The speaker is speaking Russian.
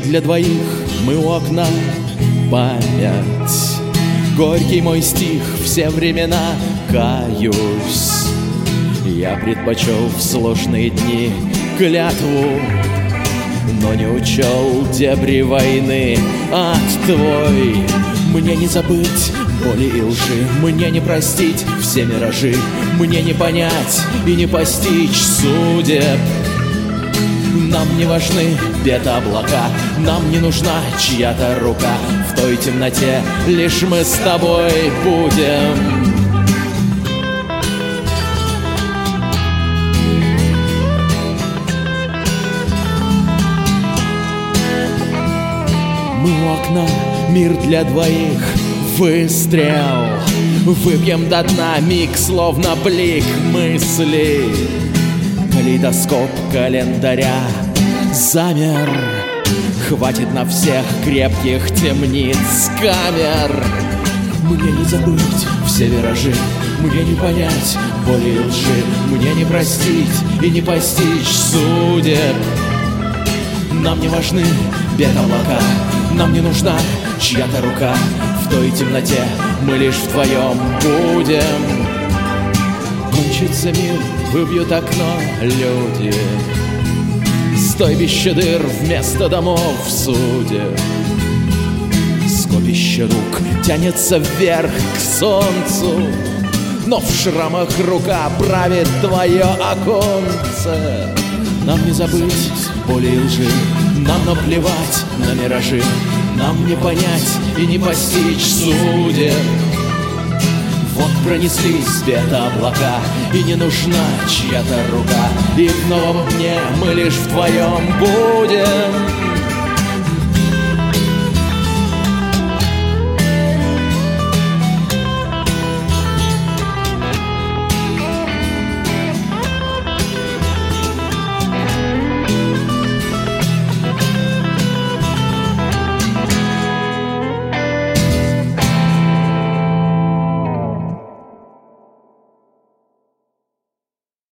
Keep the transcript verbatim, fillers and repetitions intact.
для двоих, мы у окна, память. Горький мой стих, все времена, каюсь. Я предпочел в сложные дни клятву, но не учел дебри войны. Ад твой мне не забыть боли и лжи, мне не простить все миражи, мне не понять и не постичь судеб. Нам не важны бета-облака, нам не нужна чья-то рука. В той темноте лишь мы с тобой будем. Мы у окна, мир для двоих, выстрел. Выпьем до дна миг, словно блик мысли. Калейдоскоп календаря замер. Хватит на всех крепких темниц камер. Мне не забыть все виражи, мне не понять боли и лжи, мне не простить и не постичь судеб. Нам не важны бета-облака, нам не нужна чья-то рука. В той темноте мы лишь вдвоем будем. Кончится мир, выбьют окно люди. Стойбище дыр вместо домов судеб. Скопище рук тянется вверх к солнцу, но в шрамах рука правит твое оконце. Нам не забыть боли и лжи, нам наплевать на миражи, нам не понять и не постичь судеб. Вот пронеслись бета-облака, и не нужна чья-то рука, и в новом дне мы лишь вдвоем будем.